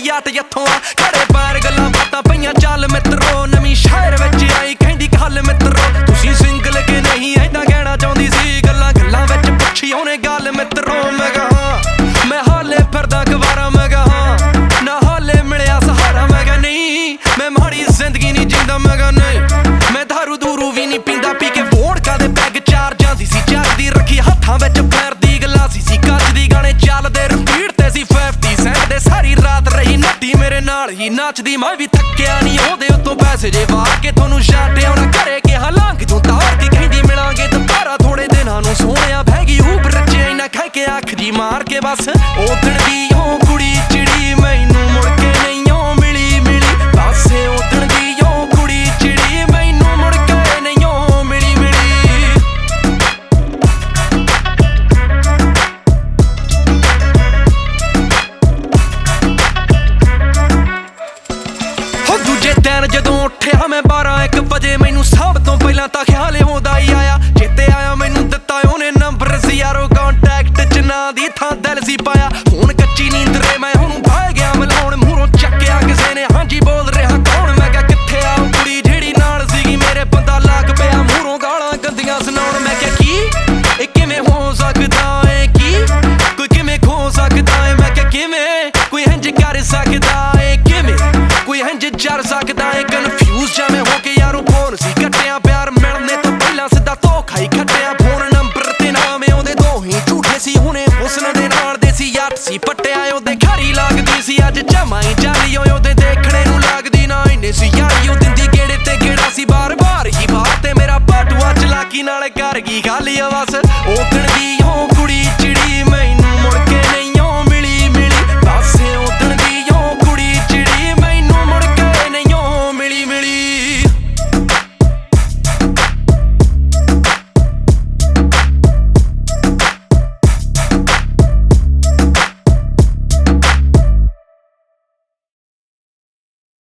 yacht जत्थों आ खड़े पैर गल्लां बातां पईयां चल मित्रो नवीं शहर विच आई कहंदी गल मित्रो तुसीं सिंगल के नहीं ऐदां कहना चाहुंदी सी गल्लां गल्लां विच पुछी ओने गल मित्रो मैं कहा मैं हाले फिरदा गवारा मैं कहा ना हाले मिलिया सहारा मैं कहा नहीं मैं माड़ी जिंदगी नहीं जींदा मैं कहा नहीं मैं दारू दूरू भी नहीं पींदा पी के वोडका दे पैग चार जांदी सी चलदी रखी हत्थां विच पैरदी गलासी सी कजदी गाने चलदे रिपीट ते सी 50 सेंट दे सारी रात रही नट्टी मेरे नाल ही नचदी मैं भी थक्किया नहीं ओहदे उत्तों पैसे जे वार के थोनू छाटे आउणा घरे के हालांकि तूं तार के कहंदी मिलांगे दुबारा थोड़े दिनां नूं सोहणिया बहगी ऊपर रचे इना कह के अख जी मार के बस ओदण दी ओ कुड़ी चिड़ी मैनू मुड़ के नहीं ओ मिली मिली बस ओदण दी ओ कुड़ी चिड़ी मैनू मुड़ के नहीं ओ मिली मिली हो दूजे दिन जदों उठिया मैं 12-1 बजे मैनू सब तो पहलां तां ख्याल होंदा ही आया चेते आया मैनू दित्ता ओने नंबर सी यारो कॉन्टैक्ट च ना दी थां दिल सी पाया हुण कच्ची नींद रे मैं हुण बह गया मिलाउण मूहरों चक्किया किसे ने हां जी बोल रहा कौन मैं क्या कित्थे आ कुड़ी जेड़ी नाल सीगी मेरे बंदा लग पिया मूहरों गालां गंदियां सुनाउण मैं क्या की इह किवें हो सकदा है की कोई किवें खो सकदा है मैं क्या किवें कोई इंज कर सकदा है किवें कोई इंज जर सकदा है कन्फ्यूज जा मैं हो के यारो फोन सी कट्टिया प्यार मिलने तो पहला सीधा धोखा ही खट्टिया फोन नंबर ते नाम ओहदे दो ही झूठे सी हुणे हुस्न दे नाल दे सी याट सी पट्टिया ओहदे खरी लगदी सी अज जमा ही जाली ओहदे देखणे नूं लगदी ना इन्ने सी यारी ओ दिंदी गेड़े ते गेड़ा सी बार बार ही बात ते मेरा बाटुआ चलाकी नाल कर गई खाली बस